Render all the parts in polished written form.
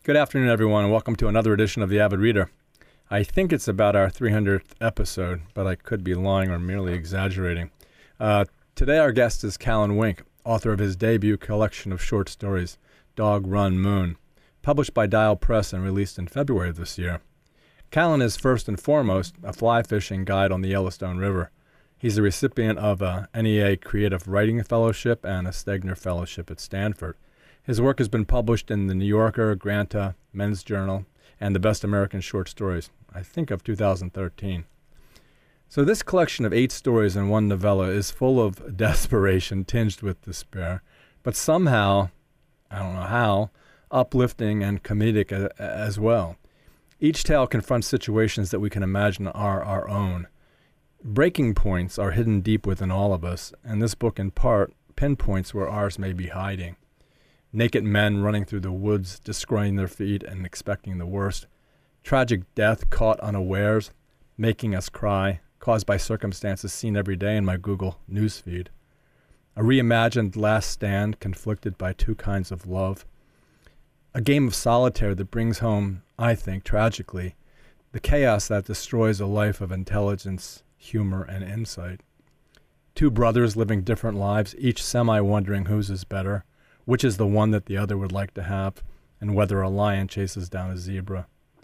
Good afternoon, everyone, and welcome to another edition of The Avid Reader. I think it's about our 300th episode, but I could be lying or merely exaggerating. Today our guest is Callan Wink, author of his debut collection of short stories, Dog Run Moon, published by Dial Press and released in February of this year. Callan is first and foremost a fly fishing guide on the Yellowstone River. He's the recipient of a NEA Creative Writing Fellowship and a Stegner Fellowship at Stanford. His work has been published in The New Yorker, Granta, Men's Journal, and the Best American Short Stories, I think of 2013. So this collection of 8 stories and 1 novella is full of desperation tinged with despair, but somehow, I don't know how, uplifting and comedic as well. Each tale confronts situations that we can imagine are our own. Breaking points are hidden deep within all of us, and this book in part pinpoints where ours may be hiding. Naked men running through the woods, destroying their feet and expecting the worst. Tragic death caught unawares, making us cry, caused by circumstances seen every day in my Google newsfeed. A reimagined last stand conflicted by 2 kinds of love. A game of solitaire that brings home, I think, tragically, the chaos that destroys a life of intelligence, humor, and insight. 2 brothers living different lives, each semi-wondering whose is better, which is the one that the other would like to have, and whether a lion chases down a zebra.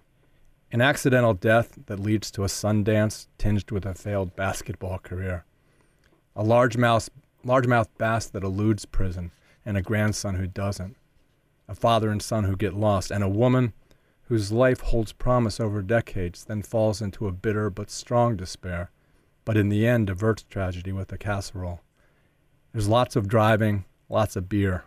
An accidental death that leads to a Sundance tinged with a failed basketball career. A largemouth bass that eludes prison, and a grandson who doesn't. A father and son who get lost, and a woman whose life holds promise over decades, then falls into a bitter but strong despair, but in the end averts tragedy with a casserole. There's lots of driving, lots of beer.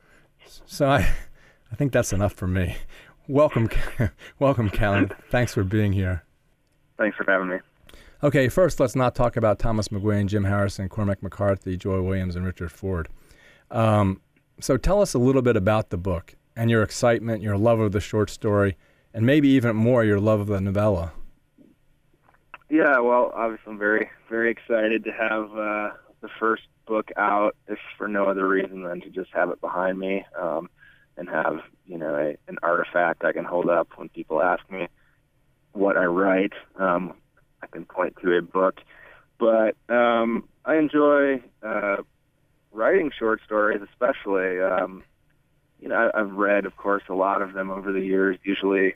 So I think that's enough for me. Welcome, Callan. Thanks for being here. Thanks for having me. Okay, first let's not talk about Thomas McGuane, Jim Harrison, Cormac McCarthy, Joy Williams, and Richard Ford. So tell us a little bit about the book and your excitement, your love of the short story, and maybe even more your love of the novella. Yeah, well, obviously I'm very, very excited to have the first book out, if for no other reason than to just have it behind me and have, an artifact I can hold up when people ask me what I write. I can point to a book. But I enjoy writing short stories, especially. I've read, of course, a lot of them over the years, usually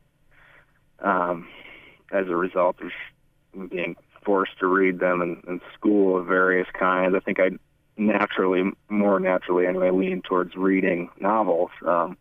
as a result of being forced to read them in school of various kinds. I think I more naturally anyway, lean towards reading novels.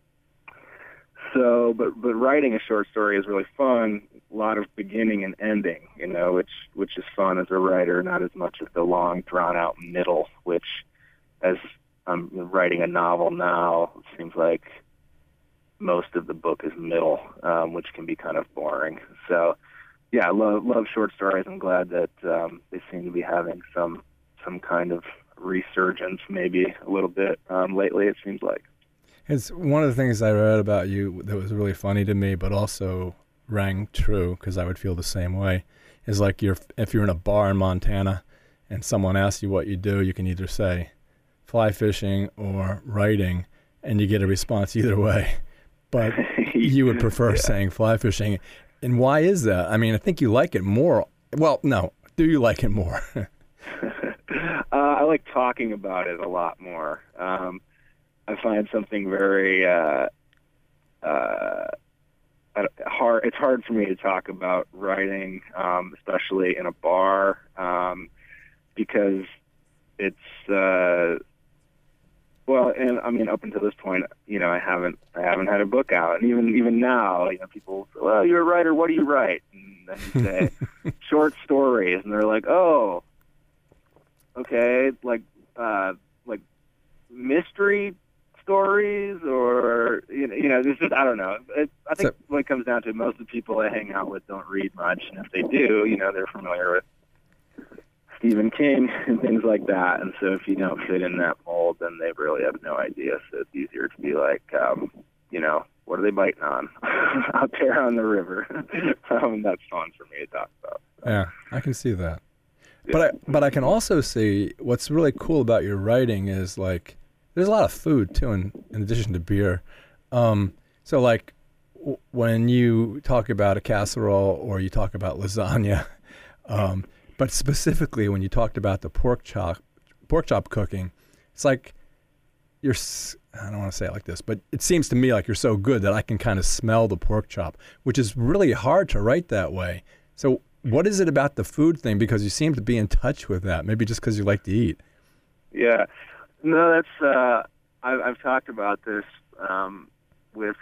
But writing a short story is really fun. A lot of beginning and ending, which is fun as a writer, not as much as the long, drawn-out middle, which, as I'm writing a novel now, it seems like most of the book is middle, which can be kind of boring. So, yeah, I love short stories. I'm glad that they seem to be having some kind of resurgence, maybe a little bit lately, it seems like. It's one of the things I read about you that was really funny to me, but also rang true, because I would feel the same way, is like if you're in a bar in Montana and someone asks you what you do, you can either say fly fishing or writing, and you get a response either way. But you would prefer saying fly fishing. And why is that? I mean, I think you like it more. Well, no. Do you like it more? I like talking about it a lot more. I find something very hard. It's hard for me to talk about writing, especially in a bar, because it's and I mean, up until this point, I haven't had a book out, and even now, people say, well, you're a writer. What do you write? And then you say short stories, and they're like, oh, okay, like mystery stories, or there's just, I don't know. I think what it comes down to, most of the people I hang out with don't read much, and if they do, they're familiar with Stephen King and things like that. And so if you don't fit in that mold, then they really have no idea. So it's easier to be like, what are they biting on out there on the river? That's fun for me to talk about. Yeah, I can see that. But I can also see what's really cool about your writing is, like, there's a lot of food too, in addition to beer. So like when you talk about a casserole or you talk about lasagna, but specifically when you talked about the pork chop cooking, it's like I don't want to say it like this, but it seems to me like you're so good that I can kind of smell the pork chop, which is really hard to write that way. So what is it about the food thing? Because you seem to be in touch with that. Maybe just because you like to eat. Yeah. No, that's, I've talked about this with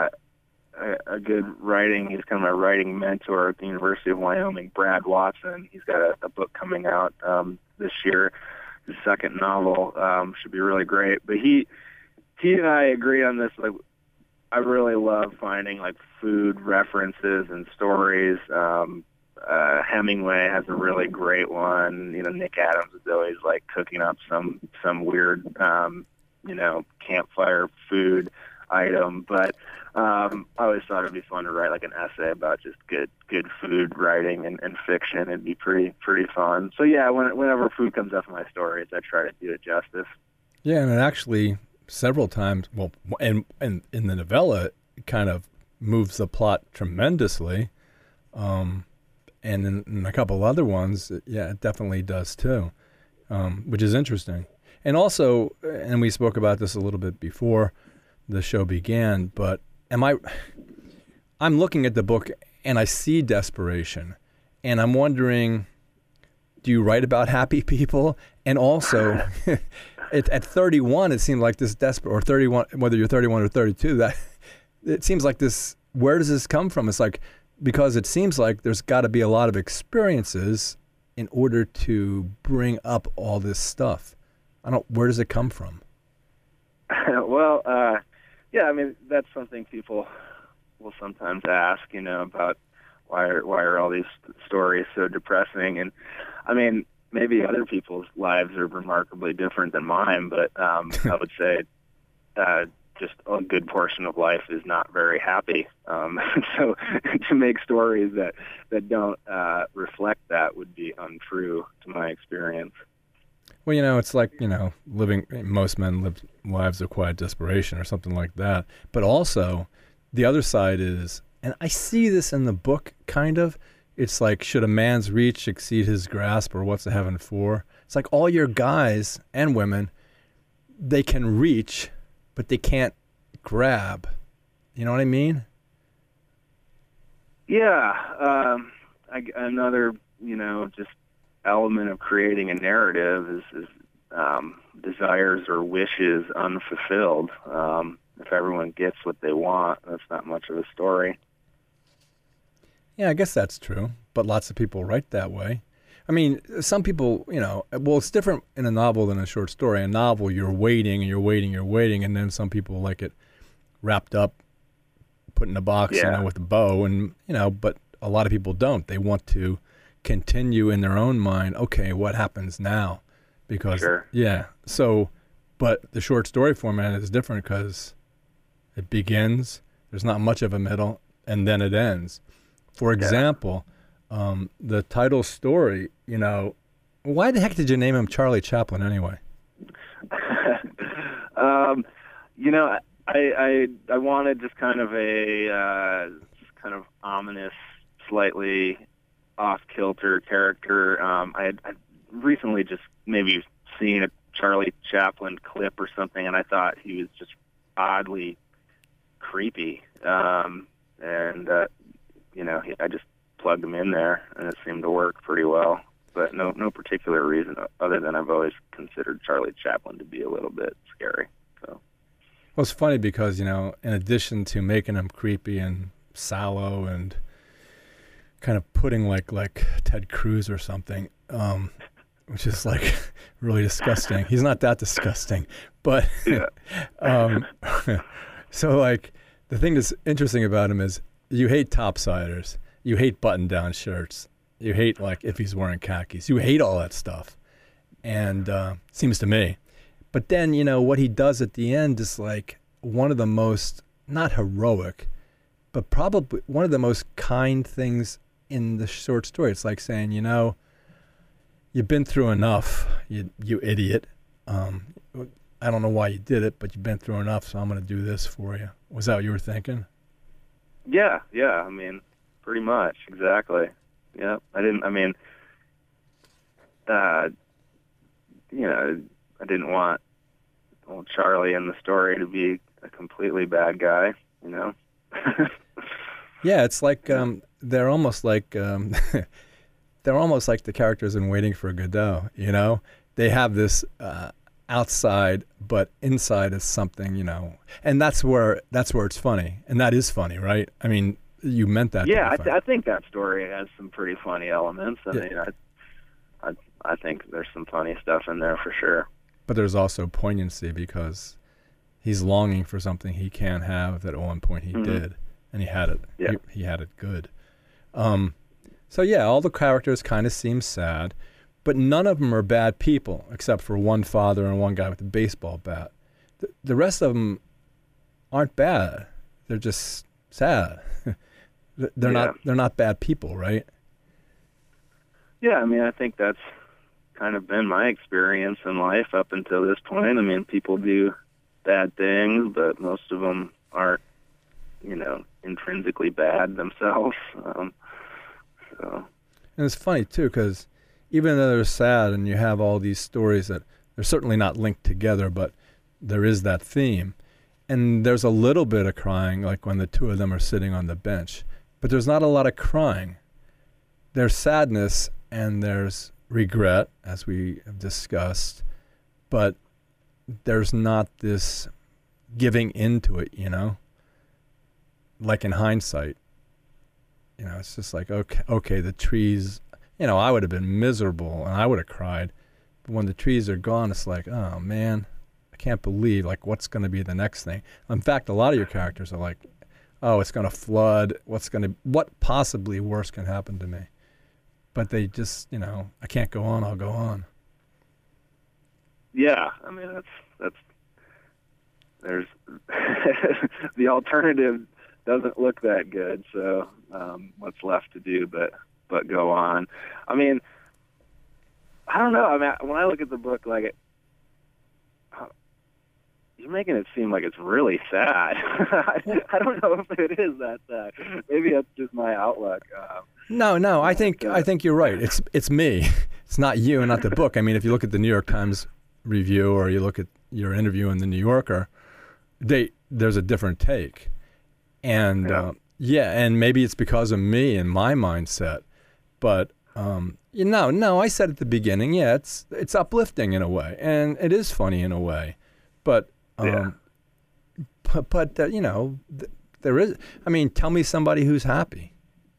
a good writing. He's kind of my writing mentor at the University of Wyoming, Brad Watson. He's got a book coming out this year. His second novel should be really great. But he and I agree on this. Like, I really love finding like food references and stories. Hemingway has a really great one. You know, Nick Adams is always like cooking up some weird, campfire food item. But I always thought it'd be fun to write like an essay about just good food writing and fiction. It'd be pretty fun. So yeah, whenever food comes up in my stories, I try to do it justice. Yeah, and it actually several times, well, and in the novella, it kind of moves the plot tremendously. And in a couple other ones, it definitely does too, which is interesting. And also, and we spoke about this a little bit before the show began, but I'm looking at the book and I see desperation, and I'm wondering, do you write about happy people? And also, at 31, it seemed like this desperate, or 31, whether you're 31 or 32, that it seems like this. Where does this come from? It's like, because it seems like there's got to be a lot of experiences in order to bring up all this stuff. Where does it come from? Well, yeah, I mean, that's something people will sometimes ask, about why are all these stories so depressing? And I mean, maybe other people's lives are remarkably different than mine, but I would say just a good portion of life is not very happy. So to make stories that don't reflect that would be untrue to my experience. Well, it's like, most men live lives of quiet desperation or something like that. But also, the other side is, and I see this in the book, kind of, it's like, should a man's reach exceed his grasp, or what's the heaven for? It's like all your guys and women, they can reach, but they can't grab. You know what I mean? Yeah. Another, just element of creating a narrative is desires or wishes unfulfilled. If everyone gets what they want, that's not much of a story. Yeah, I guess that's true, but lots of people write that way. I mean, some people, well, it's different in a novel than a short story. A novel, you're waiting and you're waiting, and then some people like it wrapped up, put in a box, with a bow, and, but a lot of people don't. They want to continue in their own mind, okay, what happens now? Because, so, but the short story format is different because it begins, there's not much of a middle, and then it ends. For example, the title story, why the heck did you name him Charlie Chaplin anyway? I wanted just kind of a kind of ominous, slightly off-kilter character. I had recently just maybe seen a Charlie Chaplin clip or something, and I thought he was just oddly creepy. I just plugged him in there, and it seemed to work pretty well. But no particular reason other than I've always considered Charlie Chaplin to be a little bit scary. So. Well, it's funny because, in addition to making him creepy and sallow and kind of putting like Ted Cruz or something, which is like really disgusting. He's not that disgusting, but so like the thing that's interesting about him is you hate topsiders, you hate button-down shirts, you hate like if he's wearing khakis, you hate all that stuff, and seems to me. But then what he does at the end is like one of the most, not heroic, but probably one of the most kind things in the short story. It's like saying, you've been through enough, you idiot. I don't know why you did it, but you've been through enough, so I'm going to do this for you. Was that what you were thinking? Yeah, yeah. I mean, pretty much, exactly. Yeah, I didn't. I mean, you know, I didn't want old Charlie in the story to be a completely bad guy. You know. Yeah, it's like they're almost like they're almost like the characters in Waiting for Godot. You know, they have this outside, but inside is something. You know, and that's where it's funny, and that is funny, right? I mean, you meant that. Yeah, to be funny. I think that story has some pretty funny elements. I Yeah. mean, I think there's some funny stuff in there for sure. But there's also poignancy because he's longing for something he can't have that at one point he did, and he had it. Yeah. He had it good. So yeah, all the characters kind of seem sad, but none of them are bad people except for one father and one guy with a baseball bat. The rest of them aren't bad. They're just sad. They're not bad people, right? Yeah, I mean, I think that's kind of been my experience in life up until this point. I mean, people do bad things, but most of them aren't, you know, intrinsically bad themselves. So. And it's funny too, because even though they're sad, and you have all these stories that they're certainly not linked together, but there is that theme, and there's a little bit of crying, like when the two of them are sitting on the bench, but there's not a lot of crying. There's sadness and there's regret, as we have discussed, but there's not this giving into it, you know, like in hindsight. You know, it's just like, okay, the trees, you know, I would have been miserable and I would have cried. But when the trees are gone, it's like, oh, man, I can't believe, like, what's going to be the next thing? In fact, a lot of your characters are like, oh, it's going to flood. What possibly worse can happen to me? But they just, you know, I can't go on, I'll go on. Yeah, I mean, there's the alternative doesn't look that good, so what's left to do but go on. I mean, I don't know. I mean, when I look at the book, like, you're making it seem like it's really sad. I don't know if it is that sad. Maybe that's just my outlook. No, I think you're right. It's me. It's not you and not the book. I mean, if you look at the New York Times review or you look at your interview in the New Yorker, there's a different take. And and maybe it's because of me and my mindset. But I said at the beginning, yeah, it's uplifting in a way, and it is funny in a way. But you know, there is. I mean, tell me somebody who's happy.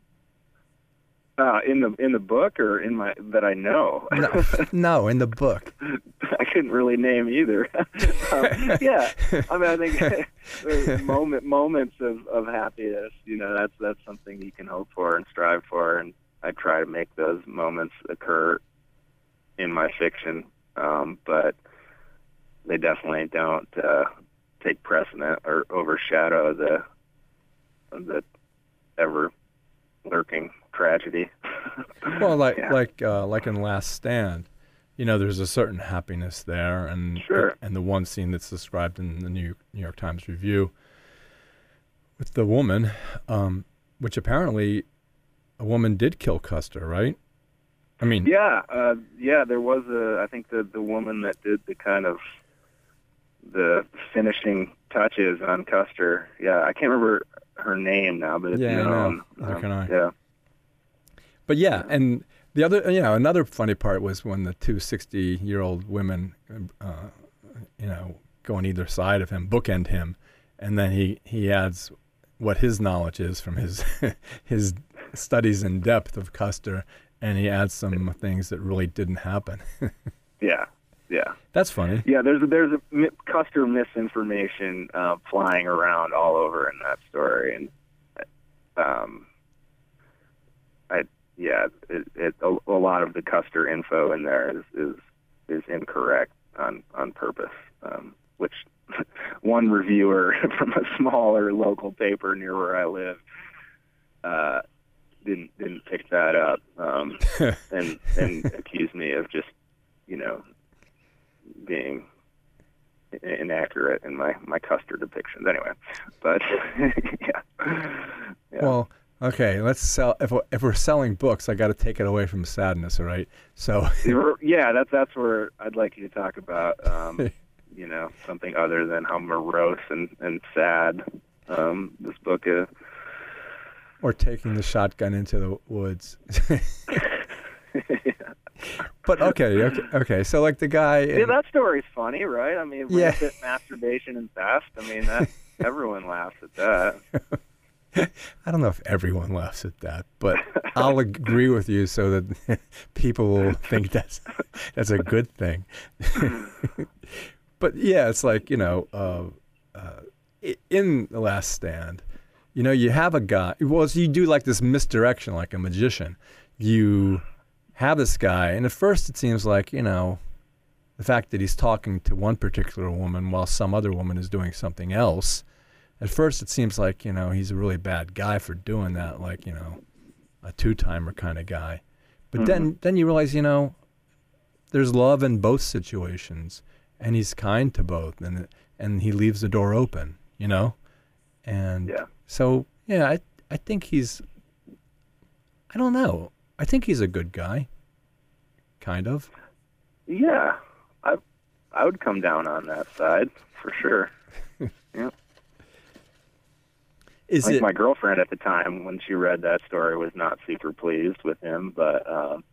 In the book or that I know? No, in the book. I couldn't really name either. Yeah, I mean, I think there's moments of happiness. You know, that's something you can hope for and strive for, and I try to make those moments occur in my fiction. But they definitely don't take precedent or overshadow the ever lurking tragedy. Well, like in Last Stand, you know, there's a certain happiness there, and sure. And the one scene that's described in the New York Times review with the woman, which apparently a woman did kill Custer, right? I mean, there was I think the woman that did the kind of the finishing touches on Custer. Yeah, I can't remember her name now, but it's neither can I. Yeah. But yeah, and the other, you know, another funny part was when the two 60-year-old women, you know, go on either side of him, bookend him, and then he adds what his knowledge is from his his studies in depth of Custer, and he adds some things that really didn't happen. Yeah. That's funny. Yeah, there's a Custer misinformation flying around all over in that story, and a lot of the Custer info in there is incorrect on purpose, which one reviewer from a smaller local paper near where I live didn't pick that up, and accused me of just, you know, being inaccurate in my Custer depictions. Anyway, but Yeah. Well, okay, let's sell. If we're selling books, I got to take it away from sadness, all right? So Yeah, that's where I'd like you to talk about, something other than how morose and sad this book is. or taking the shotgun into the woods. But okay. So like the guy. Yeah, that story's funny, right? I mean, Yeah. rampant masturbation and theft. I mean, that everyone laughs at that. I don't know if everyone laughs at that, but I'll agree with you so that people will think that's a good thing. But yeah, it's like, in The Last Stand, you have a guy. Well, so you do like this misdirection, like a magician. You have this guy, and at first it seems like, the fact that he's talking to one particular woman while some other woman is doing something else. At first, it seems like, he's a really bad guy for doing that, like, a two-timer kind of guy. But then you realize, there's love in both situations, and he's kind to both, and he leaves the door open, And Yeah. so, yeah, I think I don't know. I think he's a good guy, kind of. Yeah, I would come down on that side for sure. Yeah. My girlfriend at the time, when she read that story, was not super pleased with him, but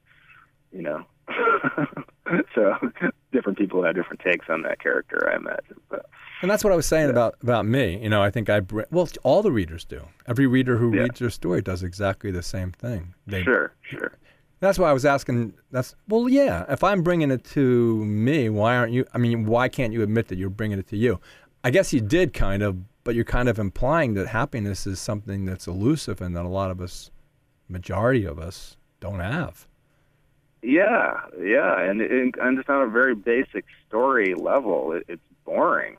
so different people have different takes on that character, I imagine. But And that's what I was saying about me. I think all the readers do. Every reader who reads your story does exactly the same thing. Sure. That's why I was asking. If I'm bringing it to me, why can't you admit that you're bringing it to you? I guess you did kind of, but you're kind of implying that happiness is something that's elusive and that a lot of us, majority of us, don't have. Yeah, and just on a very basic story level, it's boring.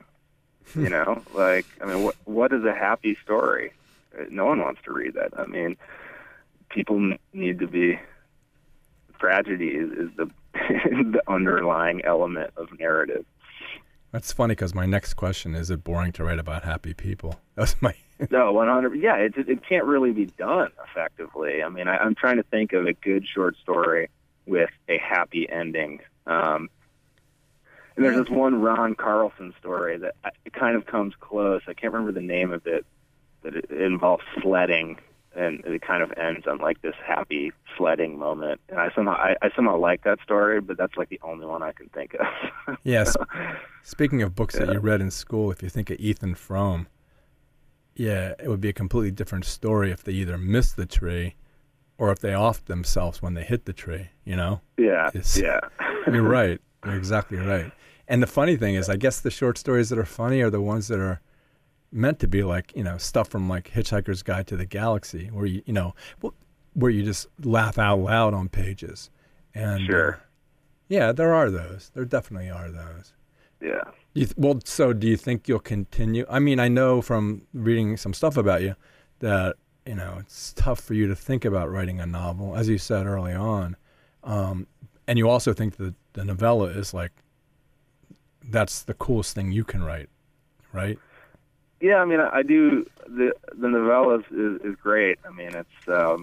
What is a happy story? No one wants to read that. I mean, people need to be. Tragedy is the the underlying element of narrative. That's funny because my next question is it boring to write about happy people? That's my. No, 100. Yeah, it can't really be done effectively. I mean, I'm trying to think of a good short story with a happy ending. And there's this one Ron Carlson story that it kind of comes close. I can't remember the name of it, but it involves sledding, and it kind of ends on like this happy sledding moment. And I somehow like that story, but that's like the only one I can think of. Yes. Speaking of books that you read in school, if you think of Ethan Frome, it would be a completely different story if they either missed the tree or if they offed themselves when they hit the tree, Yeah. You're right. You're exactly right. And the funny thing is, I guess the short stories that are funny are the ones that are meant to be like, stuff from like Hitchhiker's Guide to the Galaxy, where where you just laugh out loud on pages. And sure. There are those. There definitely are those. Yeah. So do you think you'll continue? I mean, I know from reading some stuff about you that, it's tough for you to think about writing a novel, as you said early on. And you also think that the novella is like, that's the coolest thing you can write, right? Yeah, I mean, I do. The novella is great. I mean, it's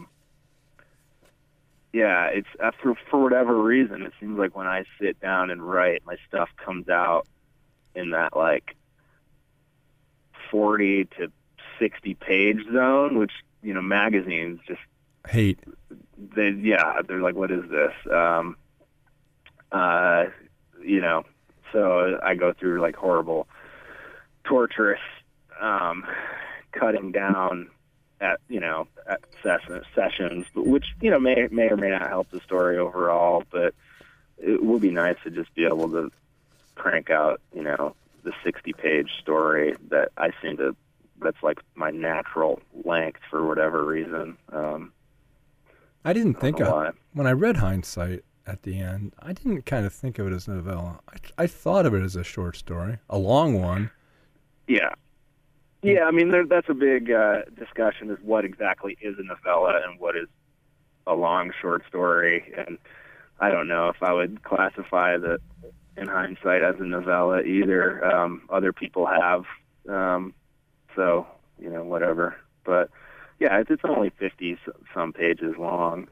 for whatever reason, it seems like when I sit down and write, my stuff comes out in that like 40 to 60 page zone, which magazines just hate. They're like, what is this? So I go through like horrible, torturous cutting down at sessions, but which may or may not help the story overall. But it would be nice to just be able to crank out the 60-page story that that's like my natural length for whatever reason. I didn't think when I read Hindsight at the end, I didn't kind of think of it as a novella. I thought of it as a short story, a long one. Yeah. Yeah, I mean, that's a big discussion is what exactly is a novella and what is a long short story. And I don't know if I would classify that in Hindsight as a novella either. Other people have, so, whatever. But yeah, it's only 50 some pages long.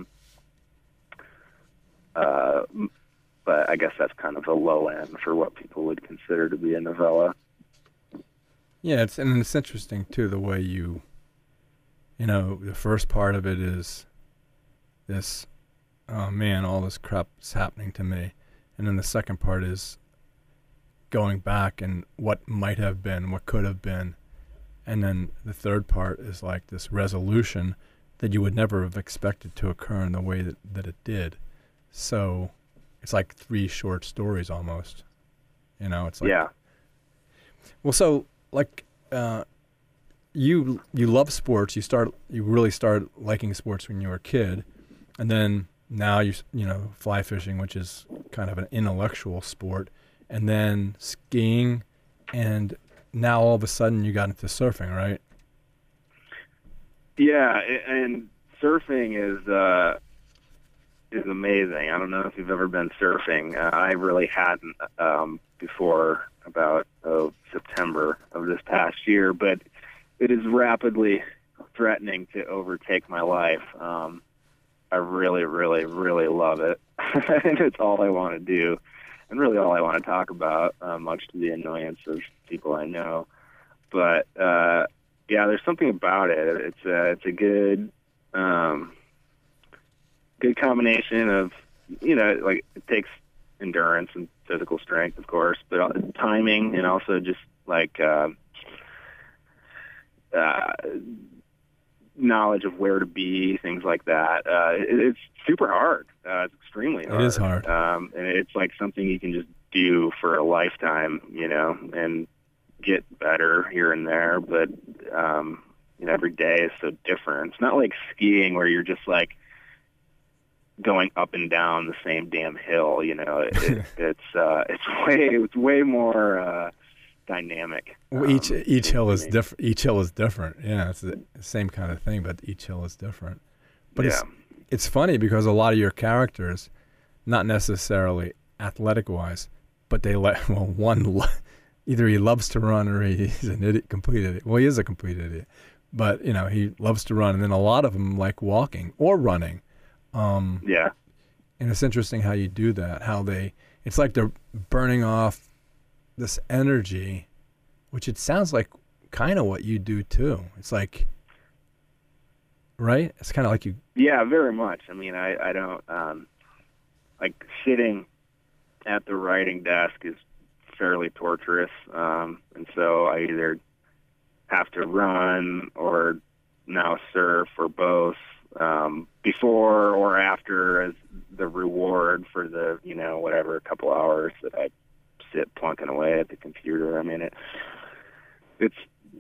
But I guess that's kind of the low end for what people would consider to be a novella. Yeah, it's interesting too the way you know, the first part of it is this, oh man, all this crap is happening to me, and then the second part is going back and what might have been, what could have been, and then the third part is like this resolution that you would never have expected to occur in the way that it did. So it's like 3 short stories almost. You know, it's like, yeah. Well, so like you love sports. You really started liking sports when you were a kid, and then now you know, fly fishing, which is kind of an intellectual sport, and then skiing, and now all of a sudden you got into surfing, right? Yeah, and surfing is amazing. I don't know if you've ever been surfing. I really hadn't before about September of this past year, but it is rapidly threatening to overtake my life. I really, really, really love it. And it's all I want to do, and really all I want to talk about, much to the annoyance of people I know. But yeah, there's something about it. It's a good good combination of, you know, like, it takes endurance and physical strength, of course, but timing, and also just like knowledge of where to be, things like that. It's super hard. It's extremely hard. It is hard. And it's like something you can just do for a lifetime, you know, and get better here and there. But, you know, every day is so different. It's not like skiing where you're just like going up and down the same damn hill, you know. It's way more dynamic. Well, each hill is different. Each hill is different. Yeah, it's the same kind of thing, but each hill is different. But yeah. It's funny because a lot of your characters, not necessarily athletic wise, but they either he loves to run or he's an idiot, complete idiot. Well, he is a complete idiot, but you know, he loves to run, and then a lot of them like walking or running. Yeah. And it's interesting how you do that. It's like they're burning off this energy, which it sounds like kind of what you do too. It's like, right? It's kind of like you. Yeah, very much. I mean, I don't, like, sitting at the writing desk is fairly torturous. And so I either have to run or now surf or both, before or after, as the reward for the, you know, whatever, couple hours that I sit plunking away at the computer. I mean, it's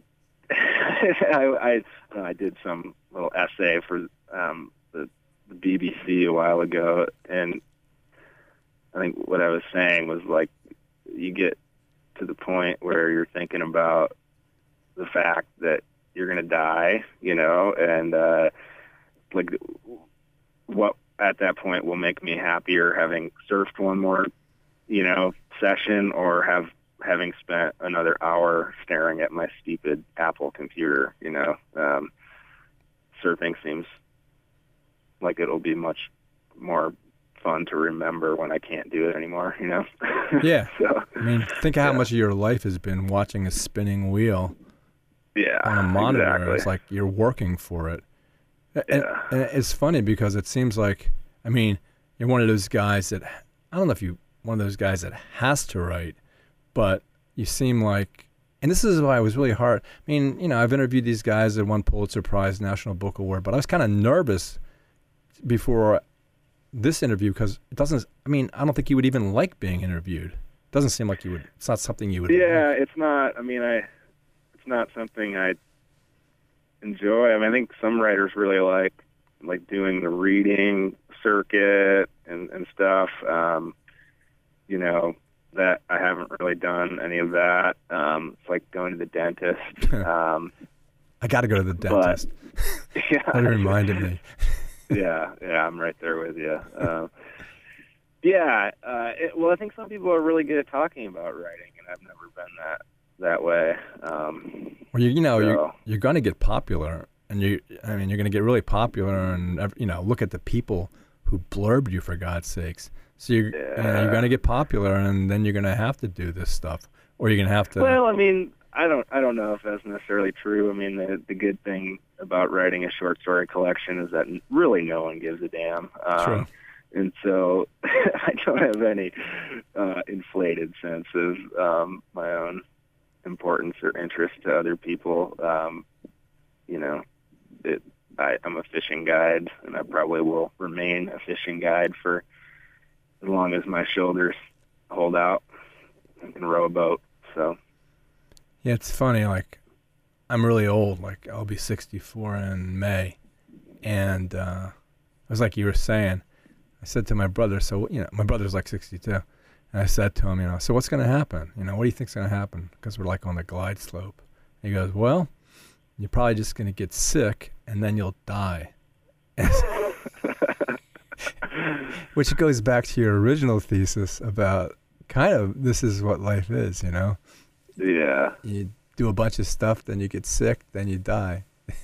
I did some little essay for the BBC a while ago, and I think what I was saying was, like, you get to the point where you're thinking about the fact that you're going to die, you know, and like, what at that point will make me happier, having surfed one more, you know, session, or having spent another hour staring at my stupid Apple computer, you know. Surfing seems like it'll be much more fun to remember when I can't do it anymore, you know. Yeah. So, I mean, think of how much of your life has been watching a spinning wheel on a monitor. Exactly. It's like you're working for it. And it's funny because it seems like, I mean, you're one of those guys that, I don't know if you're one of those guys that has to write, but you seem like, and this is why it was really hard. I mean, you know, I've interviewed these guys that won Pulitzer Prize, National Book Award, but I was kind of nervous before this interview because it doesn't, I mean, I don't think you would even like being interviewed. It doesn't seem like you would, it's not something you would like. It's not, I mean, it's not something I enjoy. I mean, I think some writers really like doing the reading circuit and stuff. You know, that I haven't really done any of that. It's like going to the dentist. I got to go to the dentist. Yeah, that reminded me. yeah, I'm right there with you. Well, I think some people are really good at talking about writing, and I've never been that way. Well, you know, you're going to get popular and you're going to get really popular, and look at the people who blurbed you, for God's sakes. So you're going to get popular, and then you're going to have to do this stuff, or you're going to have to. Well, I mean, I don't know if that's necessarily true. I mean, the good thing about writing a short story collection is that really no one gives a damn. True. And so I don't have any inflated sense of my own importance or interest to other people. I'm a fishing guide, and I probably will remain a fishing guide for as long as my shoulders hold out and can row a boat. So. Yeah, it's funny. Like, I'm really old. Like, I'll be 64 in May, and it was like you were saying. I said to my brother, so my brother's like 62, and I said to him, so what's going to happen? What do you think's going to happen? Because we're like on the glide slope. And he goes, well, you're probably just going to get sick, and then you'll die. Which goes back to your original thesis about kind of this is what life is, Yeah. You do a bunch of stuff, then you get sick, then you die.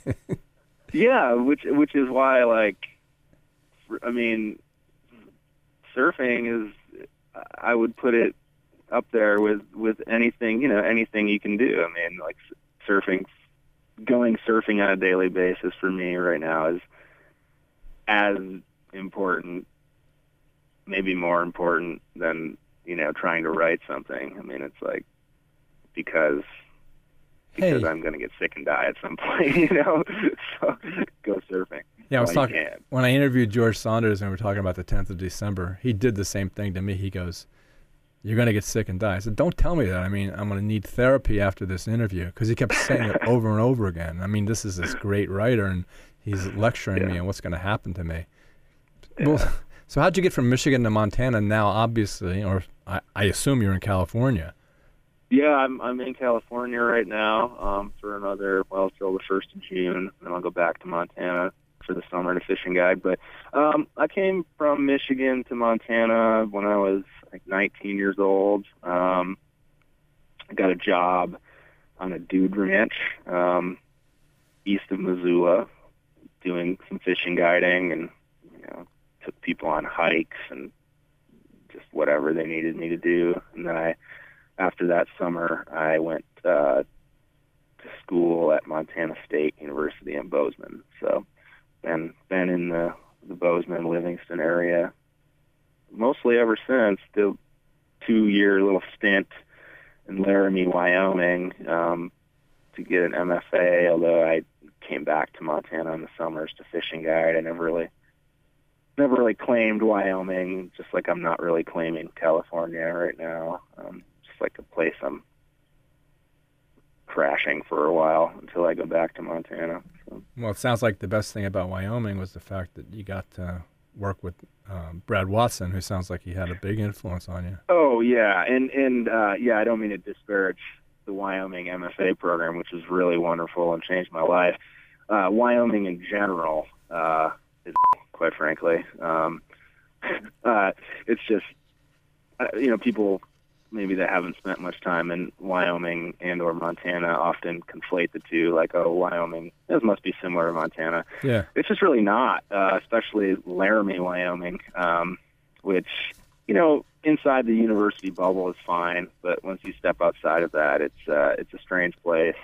Yeah, which is why, like, I mean, surfing is, I would put it up there with anything, anything you can do. I mean, like, going surfing on a daily basis for me right now is as important, maybe more important than, trying to write something. I mean, it's like, because I'm going to get sick and die at some point, so go surfing. Yeah, I was talking, when I interviewed George Saunders and we were talking about the 10th of December, he did the same thing to me. He goes, you're going to get sick and die. I said, don't tell me that. I mean, I'm going to need therapy after this interview, because he kept saying it over and over again. I mean, this is this great writer, and he's lecturing me on what's going to happen to me. Yeah. Well, so how'd you get from Michigan to Montana now, obviously, or I assume you're in California? Yeah, I'm in California right now for another, till the 1st of June, and I'll go back to Montana for the summer to fishing guide. But I came from Michigan to Montana when I was like 19 years old. I got a job on a dude ranch east of Missoula, doing some fishing guiding, and took people on hikes and just whatever they needed me to do. And then after that summer, I went to school at Montana State University in Bozeman. So been in the Bozeman, Livingston area mostly ever since. The 2-year little stint in Laramie, Wyoming, to get an MFA, although I came back to Montana in the summers to fishing guide. I never really claimed Wyoming, just like I'm not really claiming California right now. Just like a place I'm crashing for a while until I go back to Montana. So. Well, it sounds like the best thing about Wyoming was the fact that you got to work with Brad Watson, who sounds like he had a big influence on you. Oh, yeah. And I don't mean to disparage the Wyoming MFA program, which was really wonderful and changed my life. Wyoming in general is, quite frankly. It's just, people maybe that haven't spent much time in Wyoming and or Montana often conflate the two, like, oh, Wyoming, this must be similar to Montana. Yeah. It's just really not, especially Laramie, Wyoming, which, inside the university bubble is fine, but once you step outside of that, it's a strange place.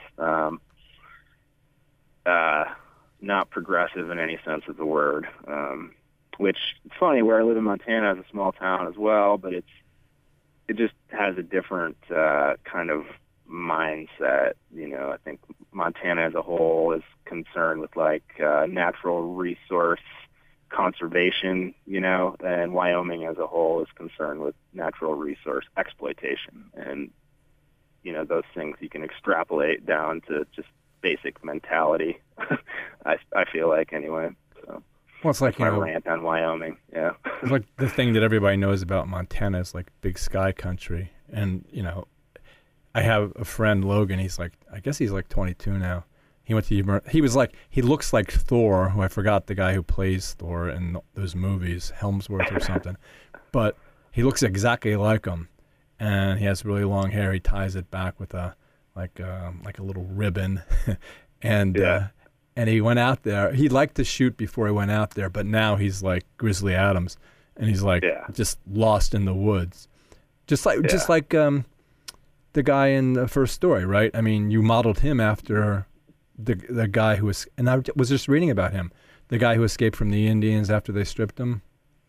Not progressive in any sense of the word, which it's funny, where I live in Montana is a small town as well, but it just has a different kind of mindset. I think Montana as a whole is concerned with like natural resource conservation, and Wyoming as a whole is concerned with natural resource exploitation. And, those things you can extrapolate down to just basic mentality, I feel like, anyway. So. Well, it's like, my rant on Wyoming, yeah. It's like the thing that everybody knows about Montana is like big sky country. And, I have a friend, Logan, I guess he's like 22 now. He went to, he looks like Thor, who I forgot the guy who plays Thor in those movies, Helmsworth or something. But he looks exactly like him. And he has really long hair. He ties it back with a little ribbon. And and he went out there. He liked to shoot before he went out there, but now he's like Grizzly Adams, and he's like just lost in the woods, just like the guy in the first story, right? I mean, you modeled him after the guy who was, and I was just reading about him, the guy who escaped from the Indians after they stripped him.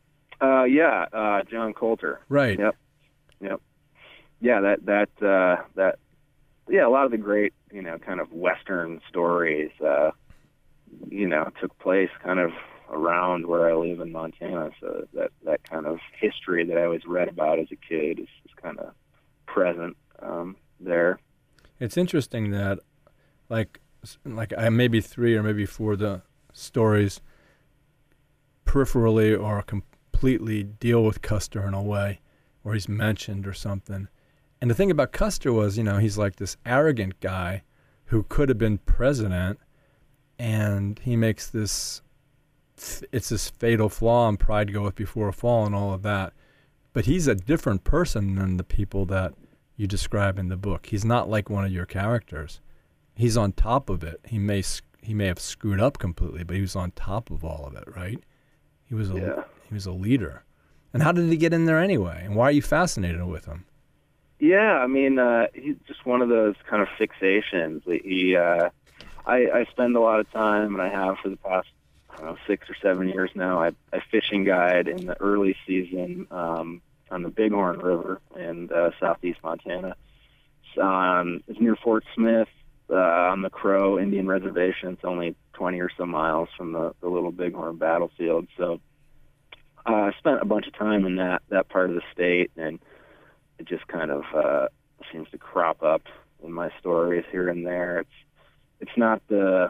John Coulter. Right. Yep. Yeah, that a lot of the great, kind of Western stories, took place kind of around where I live in Montana. So that kind of history that I always read about as a kid is kind of present there. It's interesting that, like maybe 3 or maybe 4 the stories peripherally or completely deal with Custer in a way, or he's mentioned or something. And the thing about Custer was, he's like this arrogant guy who could have been president, and he makes this, it's this fatal flaw, and pride goeth before a fall and all of that. But he's a different person than the people that you describe in the book. He's not like one of your characters. He's on top of it. He may have screwed up completely, but he was on top of all of it, right? He was a leader. And how did he get in there anyway? And why are you fascinated with him? Yeah, I mean, he's just one of those kind of fixations. I spend a lot of time, and I have for the past 6 or 7 years now. I fishing guide in the early season on the Bighorn River in southeast Montana. It's near Fort Smith on the Crow Indian Reservation. It's only 20 or so miles from the Little Bighorn battlefield. So I spent a bunch of time in that part of the state, and it just kind of seems to crop up in my stories here and there. It's not the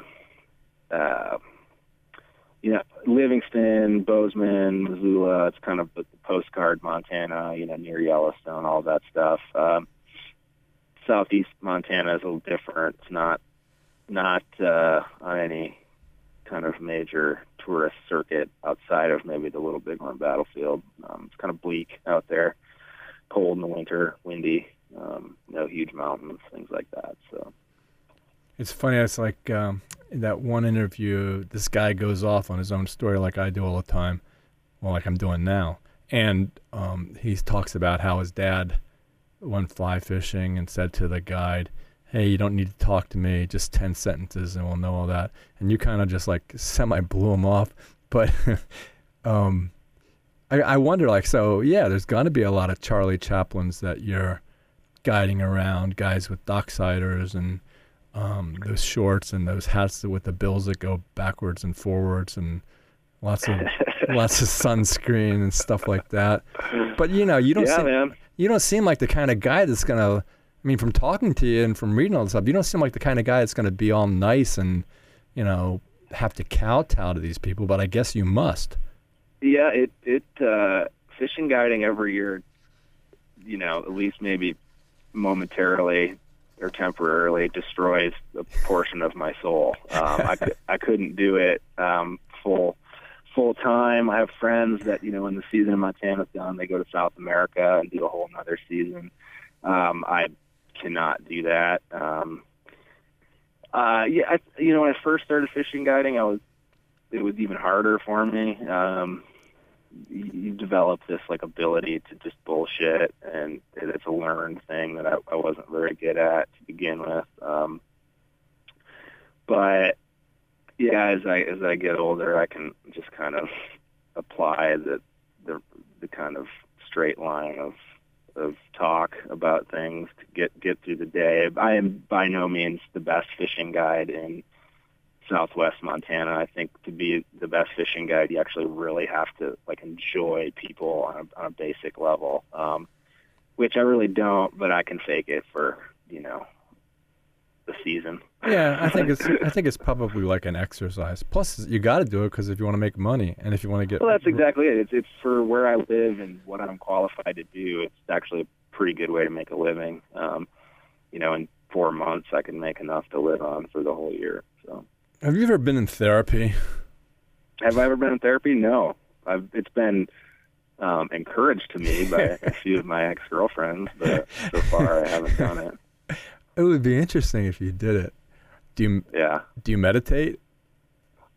Livingston, Bozeman, Missoula. It's kind of the postcard Montana, near Yellowstone, all that stuff. Southeast Montana is a little different. It's not on any kind of major tourist circuit outside of maybe the Little Bighorn battlefield. It's kind of bleak out there. Cold in the winter, windy, no huge mountains, things like that. So it's funny. It's like in that one interview, this guy goes off on his own story like I do all the time, well, like I'm doing now. And he talks about how his dad went fly fishing and said to the guide, hey, you don't need to talk to me, just 10 sentences and we'll know all that. And you kind of just like semi blew him off. But I wonder, there's going to be a lot of Charlie Chaplins that you're guiding around, guys with docksiders and those shorts and those hats with the bills that go backwards and forwards and lots of sunscreen and stuff like that. But you don't seem like the kind of guy that's going to, I mean, from talking to you and from reading all this stuff, you don't seem like the kind of guy that's going to be all nice and, have to kowtow to these people, but I guess you must. Yeah, it fishing guiding every year, at least maybe momentarily or temporarily destroys a portion of my soul. I couldn't do it full time. I have friends that, when the season in Montana's done, they go to South America and do a whole another season. I cannot do that. When I first started fishing guiding, it was even harder for me. You develop this ability to just bullshit, and it's a learned thing that I wasn't very good at to begin with. But yeah, as I get older, I can just kind of apply the kind of straight line of talk about things to get through the day. I am by no means the best fishing guide in Southwest Montana. I think to be the best fishing guide, you actually really have to enjoy people on a basic level, which I really don't. But I can fake it for the season. Yeah, I think it's probably like an exercise. Plus, you got to do it because if you want to make money and if you want to get. Well, that's exactly it. It's for where I live and what I'm qualified to do. It's actually a pretty good way to make a living. In 4 months, I can make enough to live on for the whole year. So. Have you ever been in therapy? Have I ever been in therapy? No. It's been encouraged to me by a few of my ex-girlfriends, but so far I haven't done it. It would be interesting if you did it. Do you meditate?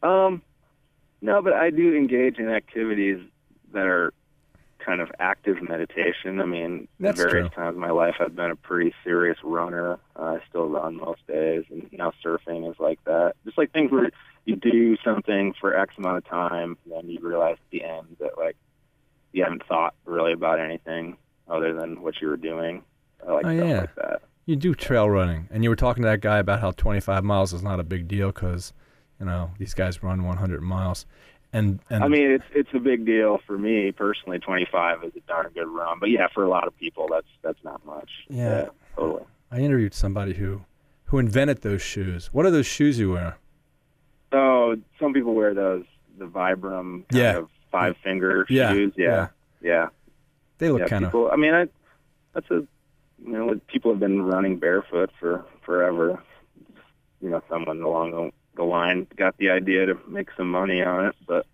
No, but I do engage in activities that are kind of active meditation. I mean, That's at various true. times in my life, I've been a pretty serious runner. I still run most days, and now surfing is like that. Just like things where you do something for X amount of time, and then you realize at the end that, like, you haven't thought really about anything other than what you were doing. I like Oh, stuff yeah. like that. You do trail running, and you were talking to that guy about how 25 miles is not a big deal because, these guys run 100 miles. And I mean, it's a big deal for me personally. 25 is a darn good run, but yeah, for a lot of people, that's not much. Yeah. Totally. I interviewed somebody who invented those shoes. What are those shoes you wear? So some people wear the Vibram kind of 5-finger shoes. Yeah. They look kind of. People. I mean, people have been running barefoot for forever. Someone along the line got the idea to make some money on it, but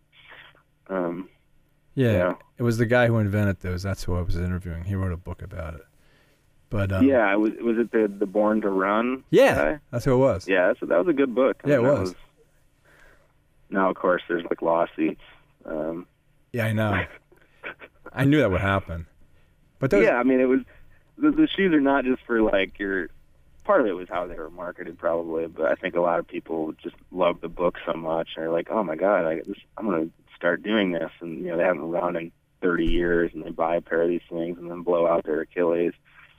it was the guy who invented those. That's who I was interviewing. He wrote a book about it. But was it the Born to Run? Yeah, guy? that's who it was. Yeah, that was a good book. It was. Now, of course, there's like lawsuits. Yeah, I know. I knew that would happen. But those, I mean, it was the shoes are not just for like your. Part of it was how they were marketed, probably, but I think a lot of people just love the book so much, and they're like, "Oh my God, I'm going to start doing this," and they haven't run in 30 years, and they buy a pair of these things and then blow out their Achilles.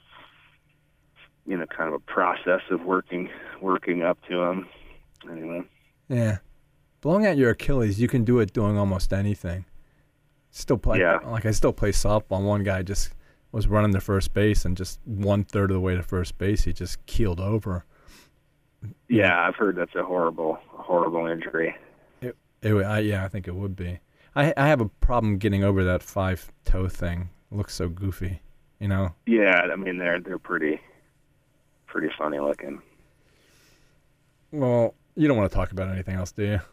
Kind of a process of working up to them. Anyway. Yeah, blowing out your Achilles, you can do it doing almost anything. Still play. Yeah. Like I still play softball. One guy just was running to first base, and just 1/3 of the way to first base, he just keeled over. Yeah, I've heard that's a horrible injury. I think it would be. I have a problem getting over that 5-toe thing. It looks so goofy, Yeah, I mean they're pretty funny looking. Well, you don't want to talk about anything else, do you?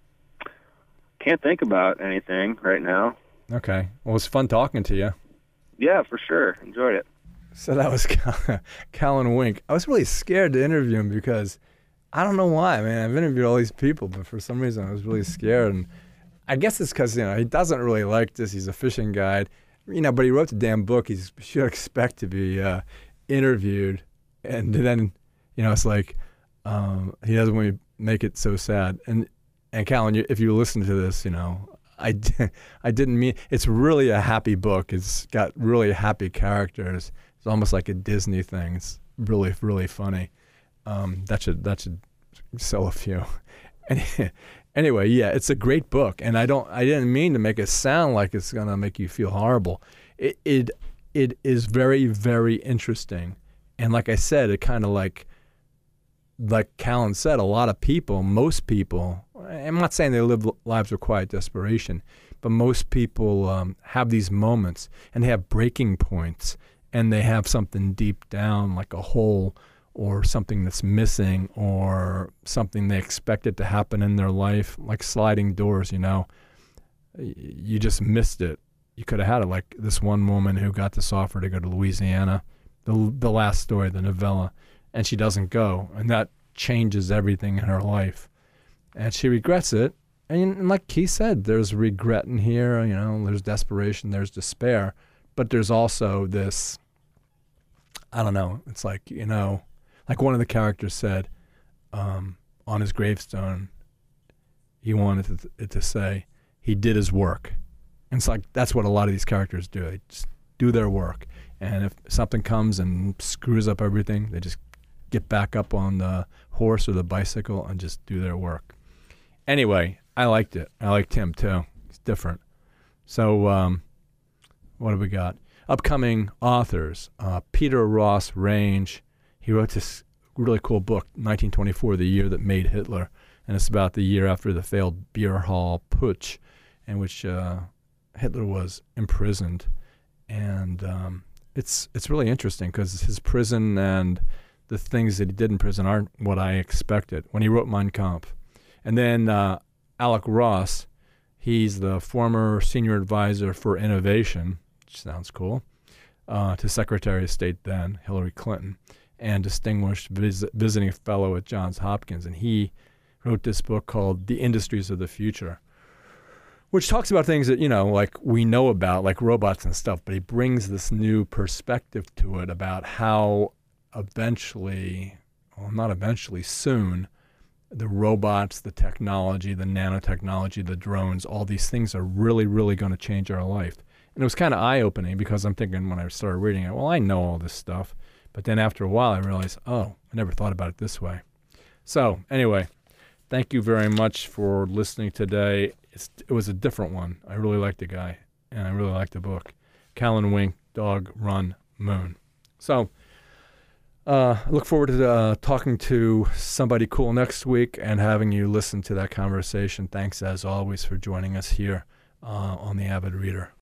Can't think about anything right now. Okay. Well, it was fun talking to you. Yeah, for sure. Enjoyed it. So that was Callan Wink. I was really scared to interview him because I don't know why, man. I've interviewed all these people, but for some reason I was really scared. And I guess it's because, he doesn't really like this. He's a fishing guide, but he wrote the damn book. He should expect to be interviewed. And then, it's like he doesn't want to make it so sad. And Callan, if you listen to this, I didn't mean it's really a happy book. It's got really happy characters. It's almost like a Disney thing. It's really, really funny. That should sell a few. Anyway, yeah, it's a great book, and I didn't mean to make it sound like it's gonna make you feel horrible. It is very, very interesting, and like I said, it kind of like Callan said, a lot of people, most people, I'm not saying they live lives of quiet desperation, but most people have these moments, and they have breaking points, and they have something deep down, like a hole or something that's missing or something they expected to happen in their life, like sliding doors, You just missed it. You could have had it, like this one woman who got this offer to go to Louisiana, the last story, the novella, and she doesn't go, and that changes everything in her life. And she regrets it. And like he said, there's regret in here, there's desperation, there's despair, but there's also this, I don't know, it's like, like one of the characters said on his gravestone, he wanted it to say, he did his work. And it's like, that's what a lot of these characters do. They just do their work. And if something comes and screws up everything, they just get back up on the horse or the bicycle and just do their work. Anyway, I liked it. I liked him too. He's different. So what have we got? Upcoming authors. Peter Ross Range. He wrote this really cool book, 1924, The Year That Made Hitler. And it's about the year after the failed beer hall putsch in which Hitler was imprisoned. And it's really interesting because his prison and the things that he did in prison aren't what I expected when he wrote Mein Kampf. And then Alec Ross, he's the former senior advisor for innovation, which sounds cool, to Secretary of State then, Hillary Clinton, and distinguished visiting fellow at Johns Hopkins. And he wrote this book called The Industries of the Future, which talks about things that, like we know about, like robots and stuff, but he brings this new perspective to it about how soon, the robots, the technology, the nanotechnology, the drones, all these things are really, really going to change our life. And it was kind of eye-opening because I'm thinking when I started reading it, well, I know all this stuff. But then after a while, I realized, I never thought about it this way. So anyway, thank you very much for listening today. It was a different one. I really liked the guy, and I really liked the book. Callan Wink, Dog Run Moon. So I look forward to talking to somebody cool next week and having you listen to that conversation. Thanks, as always, for joining us here on The Avid Reader.